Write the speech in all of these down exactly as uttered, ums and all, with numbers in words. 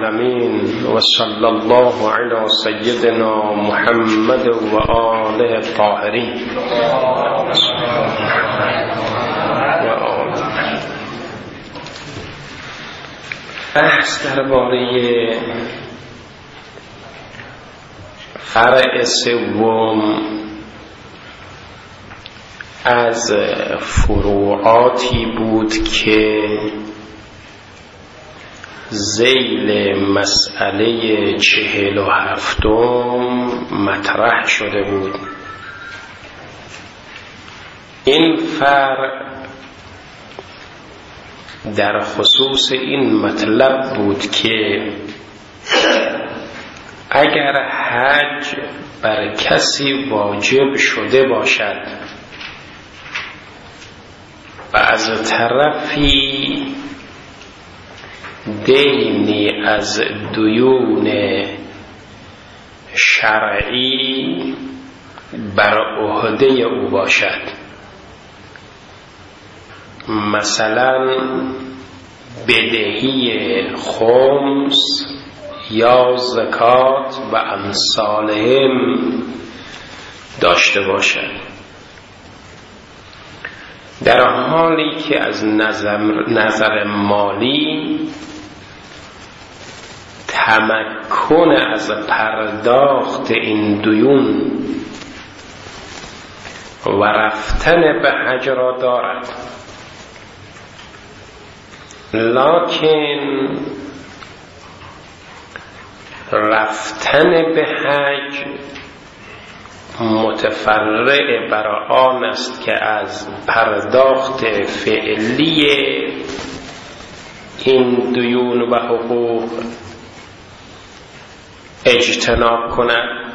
امین و صلی الله علی سیدنا محمد و آله الطاهرین. بحث درباره فرع سوم از فروعاتی بود که ذیل مسئله چهل و هفتم مطرح شده بود. این فرع در خصوص این مطلب بود که اگر حج بر کسی واجب شده باشد و از طرفی دینی از دیون شرعی بر عهده او باشد، مثلا بدهی خمس یا زکات و امثالهم داشته باشد، در حالی که از نظر, نظر مالی تمکن از پرداخت این دیون و رفتن به حج را دارد، لکن رفتن به حج متفرع بر آن است که از پرداخت فعلی این دیون و حقوق اجتناب کند،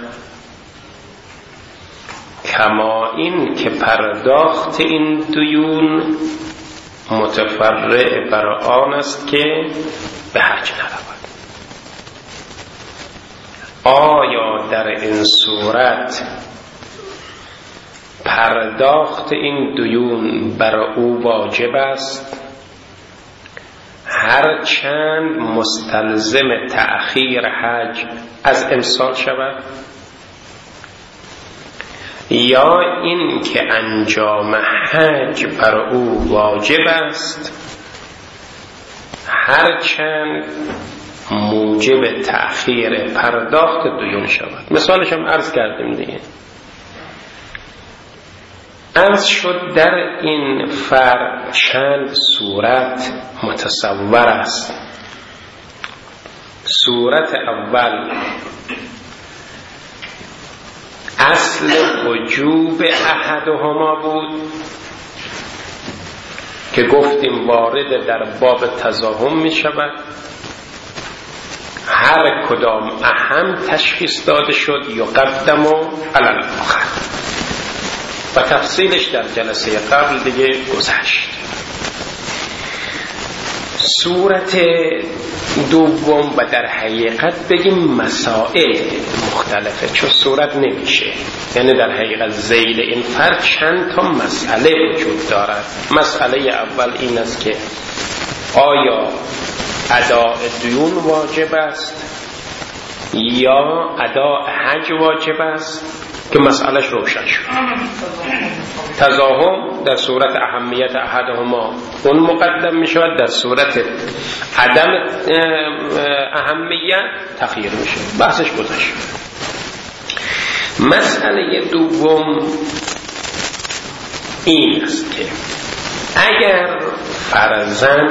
کما این که پرداخت این دیون متفرع بر آن است که به حج نرود. آیا در این صورت پرداخت این دیون بر او واجب است هرچند مستلزم تأخیر حج از امسال شود، یا این که انجام حج بر او واجب است هرچند موجب تأخیر پرداخت دیون شود؟ مثالش هم عرض کردیم دیگه. عرض شد در این فرع چند صورت متصور است. صورت اول اصل وجوب احدهما بود که گفتیم وارد در باب تزاحم می شود، هر کدام اهم تشخیص داده شد یقدم علی الاخر و تفصیلش در جلسه قبل دیگه گذشت. صورت دوم و در حقیقت بگیم مسائل مختلفه، چون صورت نمیشه، یعنی در حقیقت ذیل این فرق چند تا مسئله وجود دارد. مسئله اول این است که آیا اداء دیون واجب است یا اداء حج واجب است، که مسئلهش روشن شد. تزاحم در صورت اهمیت احدهما اون مقدم می شود، در صورت عدم اهمیت تخییر می شود. بحثش گذشت. مسئله دوم این است که اگر فرضاً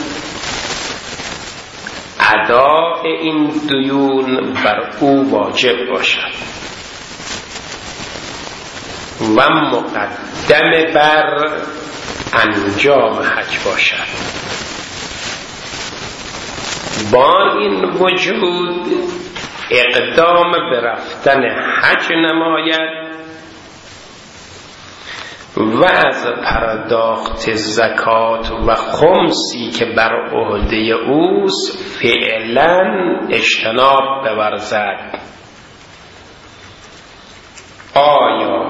اداء این دیون بر او واجب باشد و مقدم بر انجام حج باشد، با این وجود اقدام به رفتن حج نماید و از پرداخت زکات و خمسی که بر عهده اوست فعلا اجتناب بورزد، آیا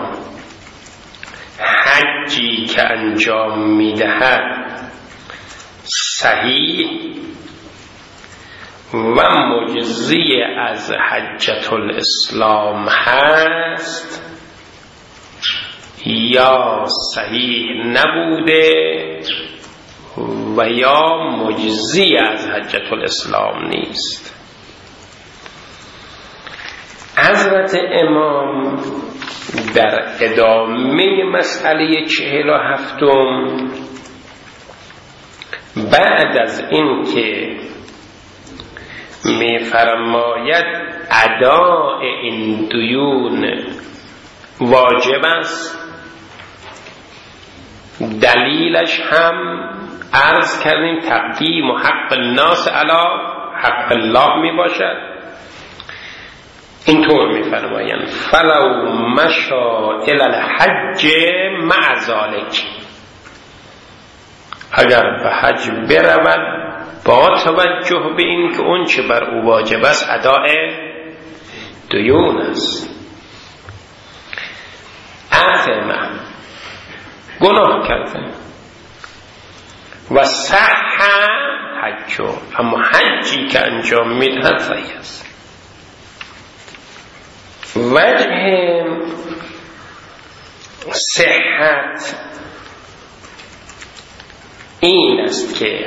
حجی که انجام میدهد صحیح و مجزی از حجة الاسلام هست یا صحیح نبوده و یا مجزی از حجة الاسلام نیست. حضرت امام در ادامه مسئله چهل و هفتم بعد از این که می فرماید اداء این دیون واجب است، دلیلش هم عرض کردیم تقدیم و حق الناس علی حق الله می باشد. اینطور می فرمایند فلو مشا الی الحج مع ذلک، اگر به حج برود با توجه به این که اون چه بر او واجب است اداء دیون است، آثم گناه کرده و صح حج، اما حجی که انجام میدهد صحیح است. وجه صحت این است که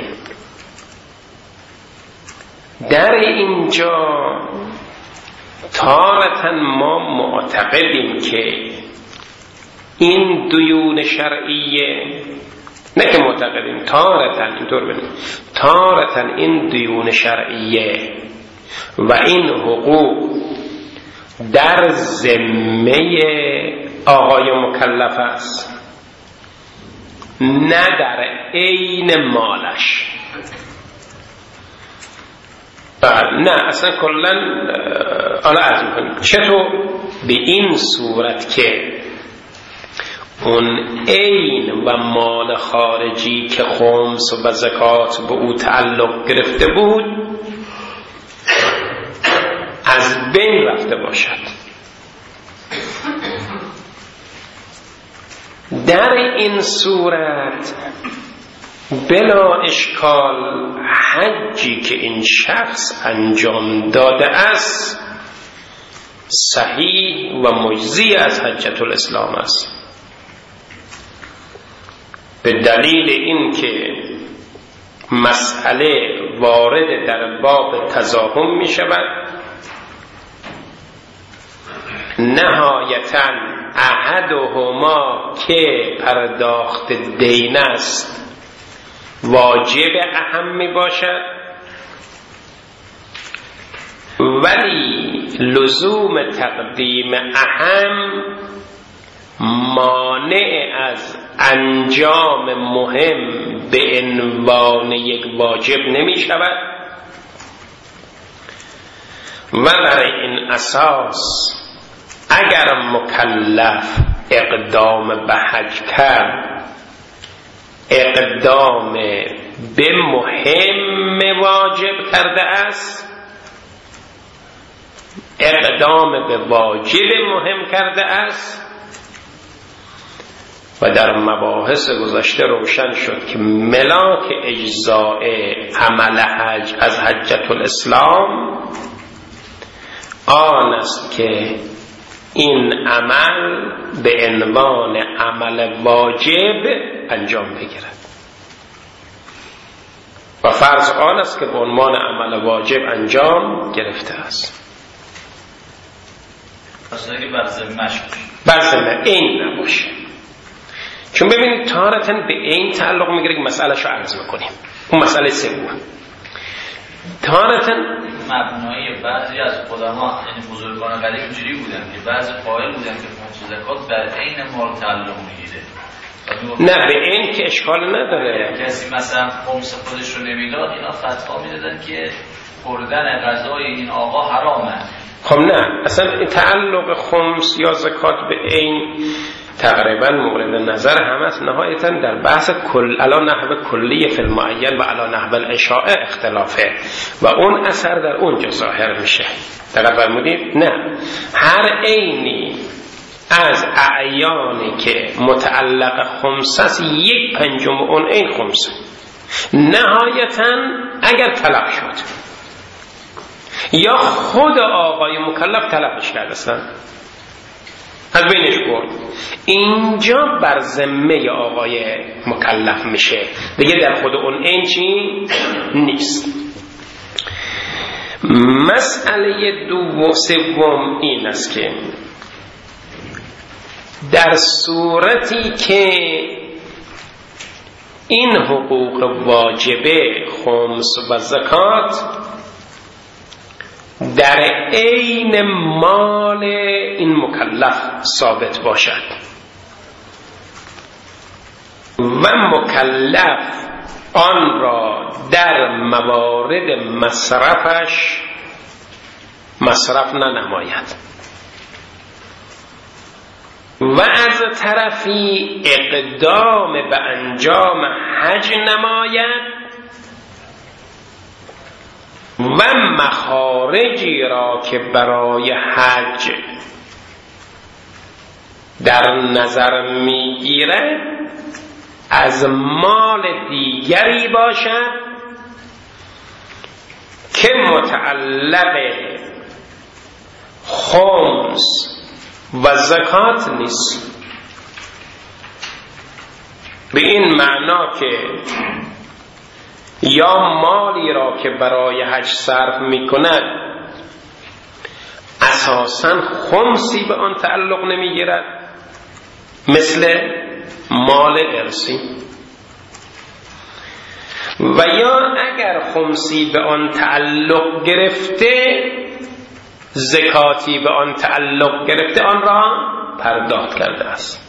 در اینجا تارة ما معتقدیم که این دیون شرعیه، نه که معتقدیم، تارة اینطور بگیم، تارة این دیون شرعیه و این حقوق در ذمه آقای مکلف است، نه در عین مالش. نه اصلا کلن آلا عرض میکنیم چطور؟ به این صورت که اون عین و مال خارجی که خمس و زکات به او تعلق گرفته بود از بین رفته باشد. در این صورت بلا اشکال حجی که این شخص انجام داده است صحیح و مجزی از حجة الاسلام است، به دلیل این که مسئله وارد در باب تزاحم می شود. نهایتاً احدهما که پرداخت دین است واجب اهم می باشد، ولی لزوم تقدیم اهم مانع از انجام مهم به عنوان یک واجب نمی شود و بر این اساس اگر مکلف اقدام به حج کرد اقدام به مهم واجب کرده است، اقدام به واجب مهم کرده است و در مباحث گذشته روشن شد که ملاک اجزاء عمل حج از حجة الاسلام آن است که این عمل به عنوان عمل واجب انجام بگیرد و فرض آن است که به عنوان عمل واجب انجام گرفته است. اصلا که بر ذمه‌اش بر ذمه این نباشه، چون ببینید تارتاً به این تعلق میگیره که مسئله‌اش رو عرض میکنیم. اون مسئله سوم تارتاً مبنای بعضی از قدما یعنی بزرگان قدیم اینجوری بودن که بعضی قائل بودن که خمس زکات در عین مال تعلق میگیره. نه به این که اشکال نداره، کسی مثلا خمس خودش رو نمیداد اینا فتوا میدادن که خوردن غذای این آقا حرامه. خب نه اصلا تعلق خمس یا زکات به این تقریبا مورد نظر هم است. نهایتا در بحث کل علا نحو کلی فی المعین و علا نحو الاشاعه اختلافه و اون اثر در اونجا ظاهر میشه. دقیق فرمودید؟ نه هر عینی از اعیانی که متعلق خمس است یک پنجم اون عین خمسه. نهایتا اگر طلب شد یا خود آقای مکلف تلفش کرده است، از بینش برد. اینجا بر ذمه آقای مکلف میشه دیگه، در خود اون این چی نیست. مسئله دو سوم این است که در صورتی که این حقوق واجبه خمس و زکات در عین مال این مکلف ثابت باشد و مکلف آن را در موارد مصرفش مصرف ننماید و از طرفی اقدام به انجام حج نماید و مخارجی را که برای حج در نظر میگیرد از مال دیگری باشد که متعلق خمس و زکات نیست، به این معنا که یا مالی را که برای حج صرف می کند اساساً خمسی به آن تعلق نمی گیرد، مثل مال ارثی، و یا اگر خمسی به آن تعلق گرفته زکاتی به آن تعلق گرفته آن را پرداخت کرده است.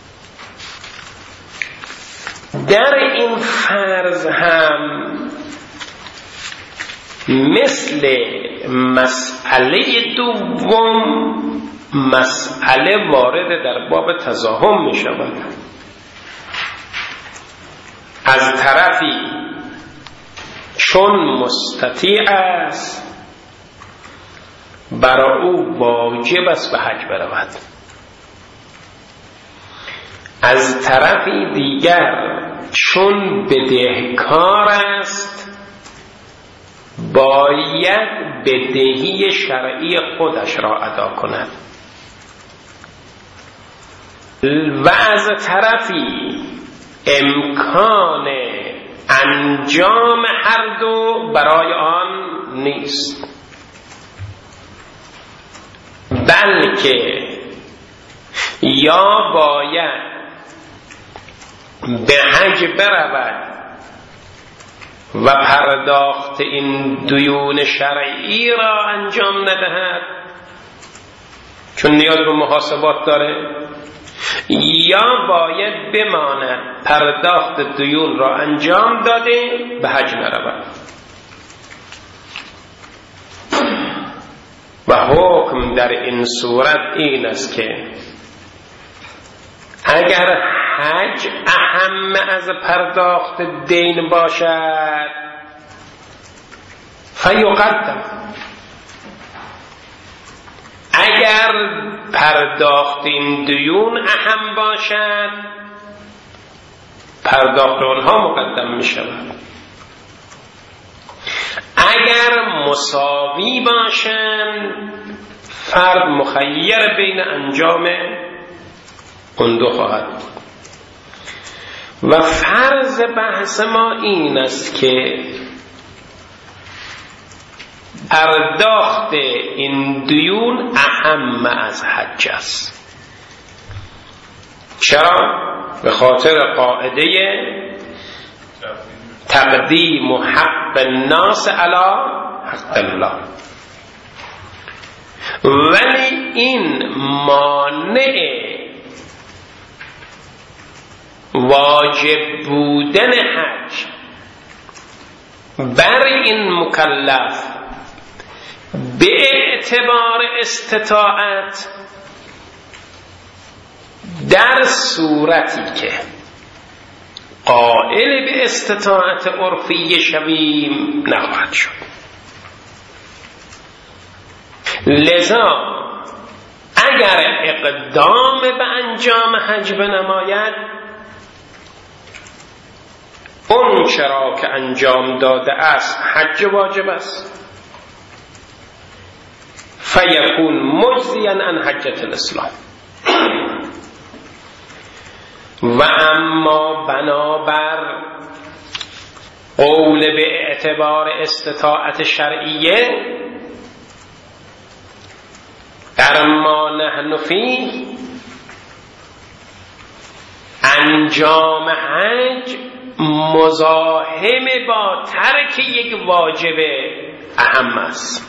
در این فرض هم مثل مسئله دوم مسئله وارد در باب تزاحم می شود. از طرفی چون مستطیع است برای او واجب است به حج برود، از طرفی دیگر چون بدهکار است باید بدهی شرعی خودش را ادا کند و از طرفی امکان انجام هر دو برای آن نیست، بلکه یا باید به حج برود و پرداخت این دیون شرعی را انجام ندهد چون نیاز به محاسبات داره، یا باید بماند پرداخت دیون را انجام داده به حج نرود. و حکم در این صورت این است که اگر حج اهم از پرداخت دین باشد فیقدم، اگر پرداخت این دیون اهم باشد پرداخت آنها مقدم می شود، اگر مساوی باشند فرد مخیر بین انجام اون دو خواهد بود. و فرض بحث ما این است که پرداخت این دیون اهم از حج است. چرا؟ به خاطر قاعده تقدیم حق الناس علی حق الله. ولی این مانع واجب بودن حج بر این مکلف به اعتبار استطاعت در صورتی که قائل به استطاعت عرفی شویم نخواهد شد. لذا اگر اقدام به انجام حج بنماید اون چرا که انجام داده است حج واجب است، فیکون مجزیا عن حجة الاسلام. و اما بنابر قول به اعتبار استطاعت شرعیه در ما نحن فیه، انجام حج مزاحم با ترک یک واجب اهم است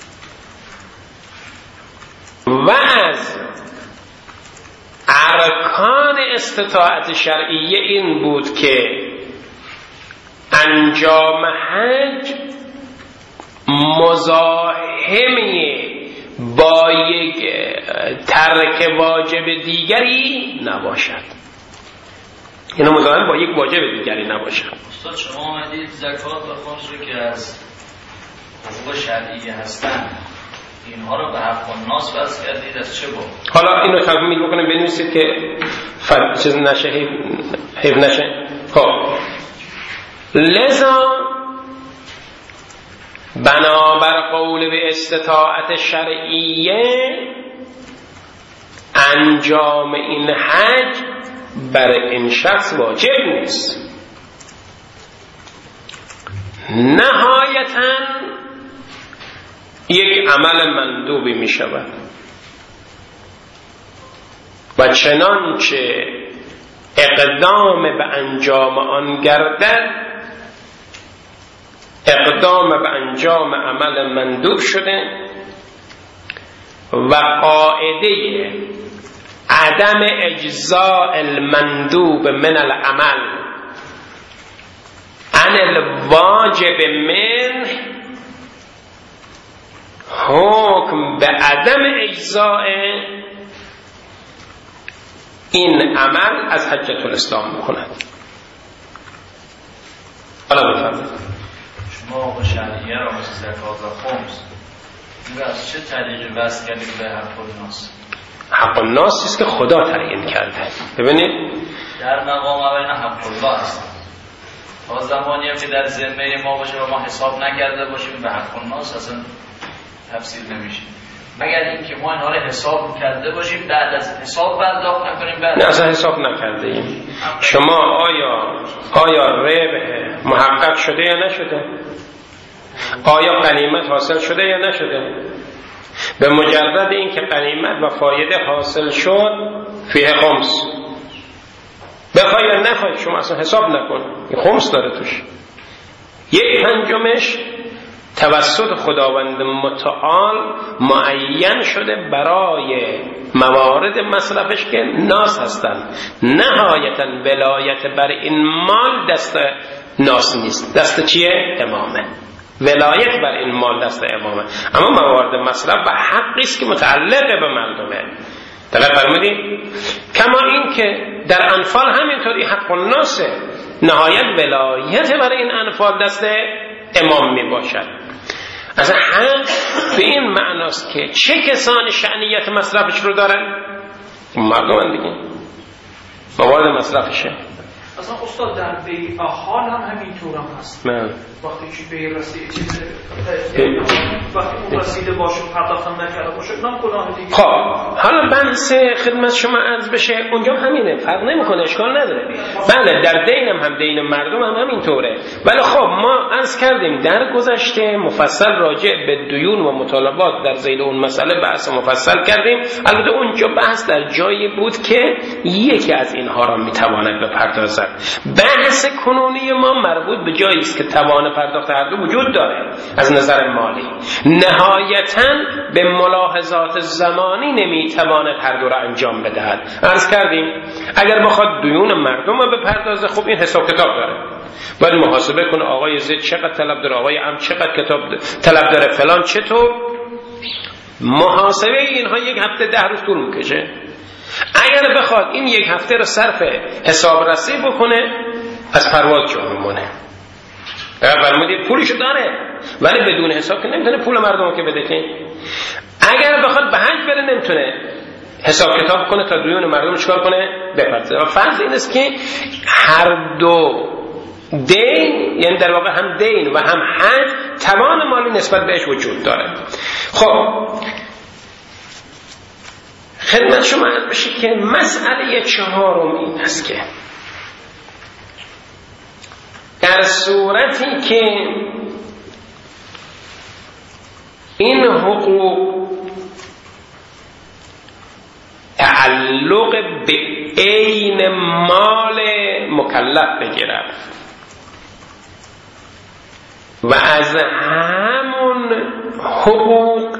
و از ارکان استطاعت شرعیه این بود که انجام حج مزاحم با یک ترک واجب دیگری نباشد، اینو مزاحم با یک واجب دیگری نباشد. استاد شما آمدید زکات و خمس رو که از حقوق شرعی هستن اینها رو به حق الناس وضع کردید، از چه بود؟ حالا اینو تکمیل بکنیم بنویسید که فرق چیز نشه، حیف نشه. خب لذا بنابر قول به استطاعت شرعیه انجام این حج بر این شخص واجب نیست، نهایتاً یک عمل مندوبی می شود و چنانچه اقدام به انجام آن گردد اقدام به انجام عمل مندوب شده و قاعده عدم اجزاء المندوب من العمل عن الواجب منه حکم به عدم اجزاء این عمل از حجة الاسلام میکند. حالا بفرمایید. شما حقوق شرعیه را مثل زکات و خمس این از چه طریقی وصل کردید به حق الناس؟ حق الناس است که خدا تعیین کرده. ببینید در مقام اول حق الله هست، تا زمانی هم که در ذمه ما باشه و ما حساب نکرده باشیم به حق الناس اصلا تفسیر نمیشه، مگر اینکه ما اینها رو حساب کرده باشیم بعد از حساب پرداخت نکنیم. بعد نه اصلا حساب نکرده ایم. شما آیا آیا ربح محقق شده یا نشده؟ آیا غنیمت حاصل شده یا نشده؟ به مجرد اینکه غنیمت و فایده حاصل شد فیه خمس، بخوای یا نخوای شما اصلا حساب نکن، خمس داره توش. یک پنجمش توسط خداوند متعال معین شده برای موارد مصرفش که ناس هستن. نهایتا ولایت بر این مال دست ناس نیست، دست چیه؟ امامه. ولایت بر این مال دست امامه، اما موارد مصرف و حقی است که متعلق به مردمه. طلب فرمودی؟ کما این که در انفال همینطوری حق الناسه، نهایت ولایت بر این انفال دست امام می باشد. اصلا حق به این معناست که چه کسانی شأنیت مصرفش رو دارن؟ مردم هم دیگه موارد مصرفشه. اصلا استاد در بیع حال هم همینطور هم هست. نه وقتی که بیع رسید چیز وقتی اون رسیده باشه پرداختم نکرده باشه نام گناه دیگه. خب حالا بحث خدمت شما عرض بشه اونجا همینه، فرق نمیکنه، اشکال نداره. بله در دین هم هم دین مردم هم همینطوره. ولی خب ما عرض کردیم در گذشته مفصل راجع به دیون و مطالبات در ذیل اون مسئله بحث مفصل کردیم. البته اونجا بحث در جایی بود که یکی از اینها را میتواند بپردازد. بحث کنونی ما مربوط به جایی است که توان پرداخت هر دو وجود داره از نظر مالی، نهایتاً به ملاحظات زمانی نمیتواند هر دو را انجام بدهد. عرض کردیم اگر بخواد دیون مردم را بپردازه خب این حساب کتاب داره، باید محاسبه کنه آقای زید چقدر طلب داره، آقای ام چقدر کتاب طلب داره، فلان چطور. محاسبه اینها یک هفته ده روز طول میکشه. اگر بخواد این یک هفته رو صرف حساب رسی بکنه از پرواز جا میمونه. فرمودید پولشو داره ولی بدون حساب که نمیتونه پول مردم که بده که. اگر بخواد به حج بره نمیتونه حساب کتاب کنه تا دیون مردم چیکار کنه بپرسه. و فرض این است که هر دو دین، یعنی در واقع هم دین و هم حج توان مالی نسبت بهش وجود داره. خب خدمت شما عرض بشه که مسئله چهارم این است که در صورتی که این حقوق تعلق به عین مال مکلف بگیرد و از همون حقوق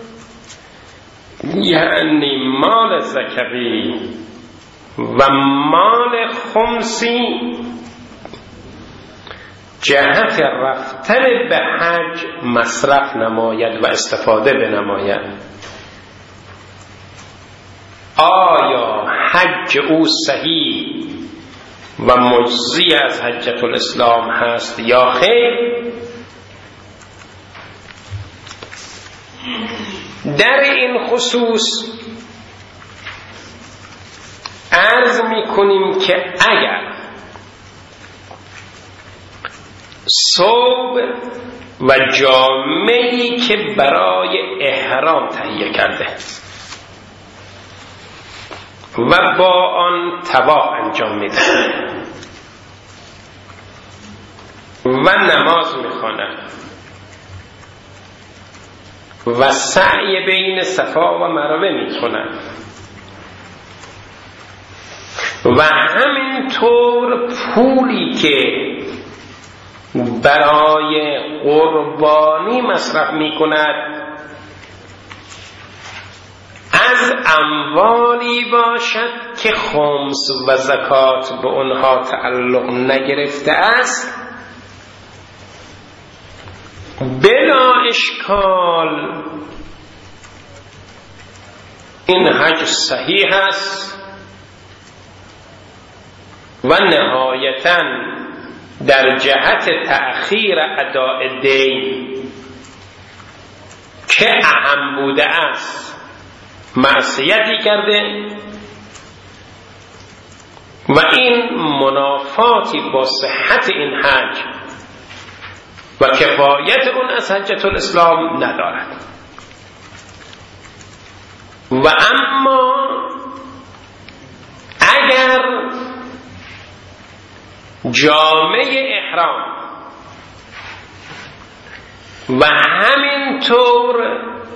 یعنی مال زکوی و مال خمسی جهت رفتن به حج مصرف نماید و استفاده بنماید، آیا حج او صحیح و مجزی از حجة الاسلام هست یا خیر؟ در این خصوص عرض می کنیم که اگر ثوب و جامه‌ای که برای احرام تهیه کرده و با آن طواف انجام میده و نماز میخواند و سعی بین صفا و مروه میکند و همینطور پولی که برای قربانی مصرف میکند از اموالی باشد که خمس و زکات به آنها تعلق نگرفته است، بلا اشکال این حج صحیح است و نهایتاً در جهت تأخیر اداء دین که اهم بوده است معصیتی کرده و این منافاتی با صحت این حج و کفایت اون از حجة الاسلام ندارد. و اما اگر جامه احرام و همینطور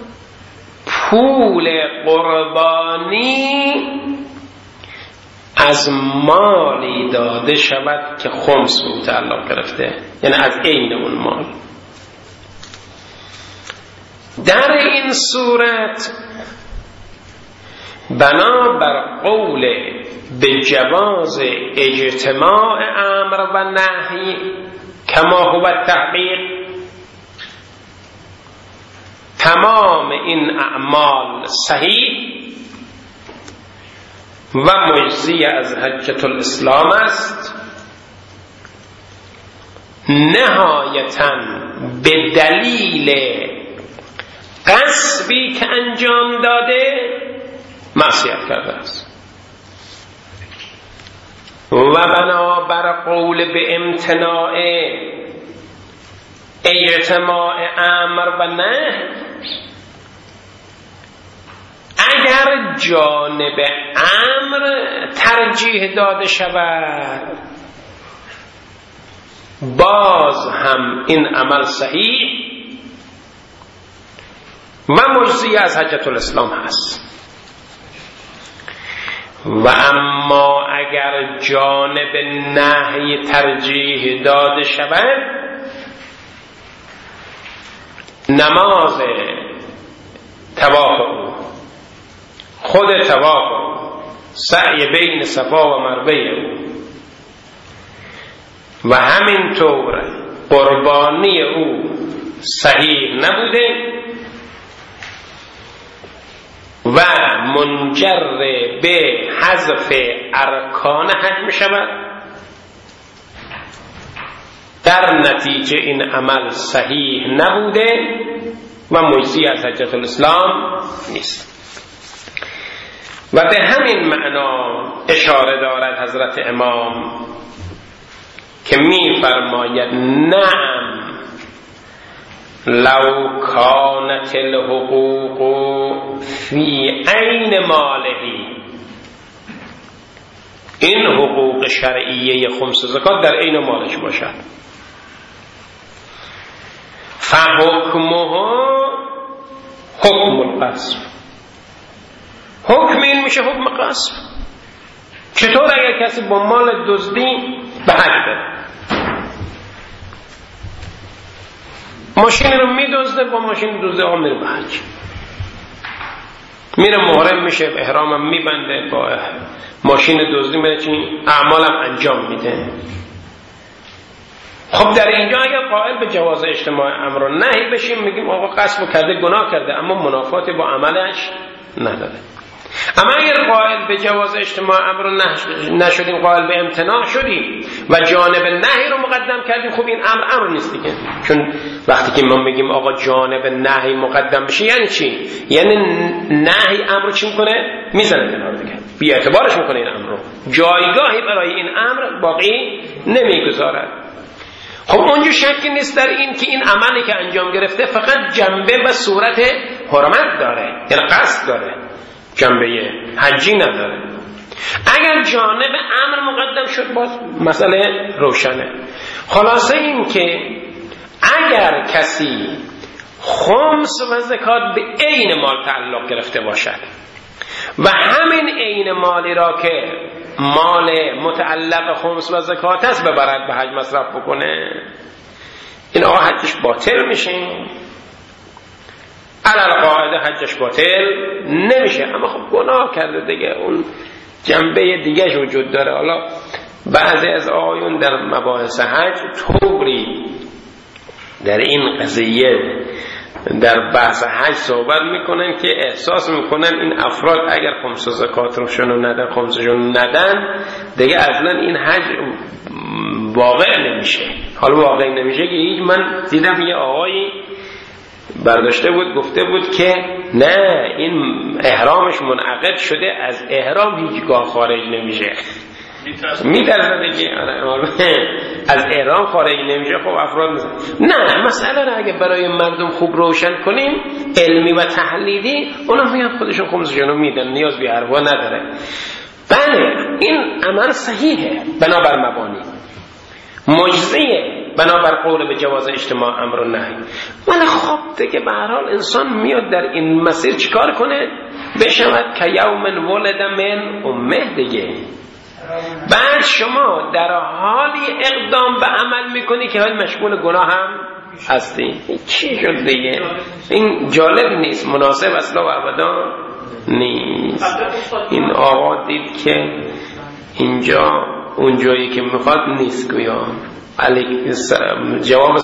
پول قربانی از مالی داده شود که خمس به او تعلق گرفته، یعنی از عین اون مال، در این صورت بنابر قول به جواز اجتماع امر و نهی کما هو التحقیق، تمام این اعمال صحیح و مجزی از حجة الاسلام است، نهایتاً به دلیل قصبی که انجام داده معصیت کرده است و بنابر قول به امتناع اجتماع امر و نهی، اگر جانب امر ترجیح داده شود باز هم این عمل صحیح و مجزی از حجة الاسلام هست. و اما اگر جانب نهی ترجیح داده شود، نماز طواف او، خود طواف او، سعی بین صفا و مروه او و همینطور قربانی او صحیح نبوده و منجر به حذف ارکان حج می شود، در نتیجه این عمل صحیح نبوده و مجزی از حجة الاسلام نیست. و به همین معنا اشاره دارد حضرت امام که می فرماید نعم لو کانت الحقوق فی عین ماله، این حقوق شرعیه خمس و زکات در عین مالش باشد، فحکمه حکم القصب، حکم این میشه حکم قصب. چطور اگر کسی با مال دزدی به حج بره، ماشین رو میدزده، با ماشین دزده ها میره به حج، میره محرم میشه، احرامم میبنده، با ماشین دزدی میره چی اعمالم انجام میده. خب در اینجا اگر قائل به جواز اجتماع امر و نهی بشیم، میگیم آقا قصب کرده گناه کرده اما منافاتی با عملش نداره. اما اگر قائل به جواز اجتماع امر و نهی نشدیم، قائل به امتناع شدیم و جانب نهی رو مقدم کردیم، خب این امر امر نیست دیگه. چون وقتی که ما میگیم آقا جانب نهی مقدم بشه یعنی چی؟ یعنی نهی امر رو چی میکنه؟ میزنه کنار دیگه، بی اعتبارش میکنه این امر رو، جایگاهی برای این امر باقی نمیگذارد. خب اونجا شکی نیست در این که این عملی که انجام گرفته فقط جنبه و صورت حرمت داره، یعنی قصد داره، جنبه حجی نداره. اگر جانب امر مقدم شد باز مسئله روشنه. خلاصه این که اگر کسی خمس و زکات به عین مال تعلق گرفته باشد و همین عین مالی را که مال متعلق خمس و زکات است ببرد به حج مصرف بکنه، این آقا حجش باطل میشه، علل قاعده حجش باطل نمیشه، اما خب گناه کرده دیگه، اون جنبه دیگه وجود داره. حالا بعضی از آقایون در مباحث حج طوری در این قضیه در بحث حج صحبت میکنن که احساس میکنن این افراد اگر خمس و زکات روشون ندن، خمسشون ندن، دیگه اصلا این حج واقع نمیشه. حالا واقع نمیشه که هیچ، من دیدم یه آقایی برداشته بود گفته بود که نه این احرامش منعقد شده، از احرام هیچگاه خارج نمیشه، میترسه دیگه از احرام خارج نمیشه. خب افراد میزن. نه، مسئله را اگه برای مردم خوب روشن کنیم علمی و تحلیلی، اونا میان خودشون خمسشون رو میدن، نیاز به حرفا نداره. بله این عمل صحیحه بنابر مبانی، مجزیه بنابر قول به جواز اجتماع امر و نهی، ولی خب دیگه به هر حال انسان میاد در این مسیر چیکار کنه؟ بشود که یوم ولد من امه دیگه. بعد شما در حالی اقدام به عمل میکنی که حال مشغول گناه هم هستی. چی شد دیگه؟ این جالب نیست، مناسب اصلا و ابدا نیست. این آقا دید که اینجا اون جایی که میخواد نیست، گویا علیک جواب